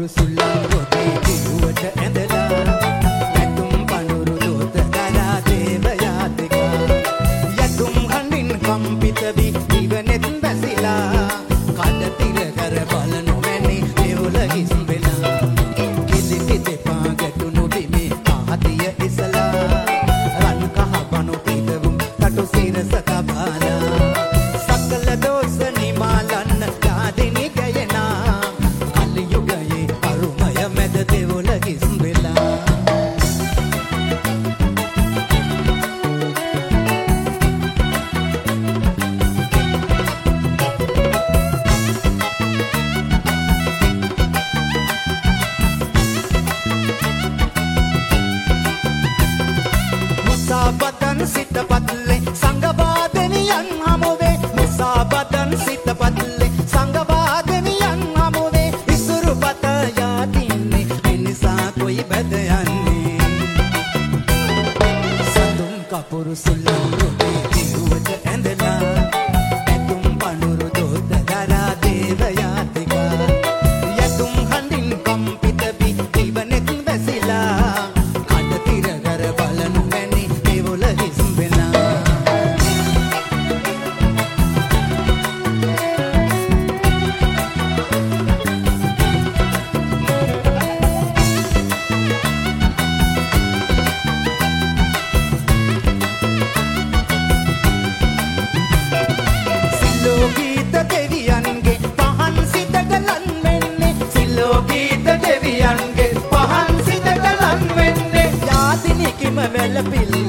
කපුරු සුල්ලම් රොතේ දිරුවට ඇඳලා යතුම් පඳුරු දොත දරා දේව යාතිකා යතුම් හඬින් කම්පිත වී දිවනෙත් බැසිලා කඩ තිර කර බලනු මැනි දෙවොල හිස් වෙලා කිලිටි දෙපා ගැටුණු බිමේ ආදිය ඉසලා රන් කහ බණු පිටවුම් තටු සිරස තබාලා සකල දෝෂ නිමාලන්න යාදිනි ගයනා කලියුගයේ අරුමය මැද දෙවොල හිස් වෙලා මුසාබතන් සිත පත්ලේ සංගවාදනියන් හමුවේ මුසාබතන් සිත පත්ලේ සංගවාදනියන් හමුවේ ඉසුරු පත යාදින්නේ මිනිසා කොයි බැද යන්නේ සඳුන් කපුරු සුල්ලම් රොතේ දිරුවට ඇඳලා ඇතුම් පඳුරු දොත දරා දේව යාතිකා යතුම් හඬින් කම්පිත වී දිවනෙත් බැසිලා කඩ තිර කර බලනු මැනි දෙවොල හිස් වෙලා සිල්ලෝ ගීත දෙවියන්ගේ පහන් සිතට ලන් වෙන්නේ සිල්ලෝ ගීත දෙවියන්ගේ පහන් සිතට ලන් වෙන්නේ යාදිනි කිම වැළපිල්ල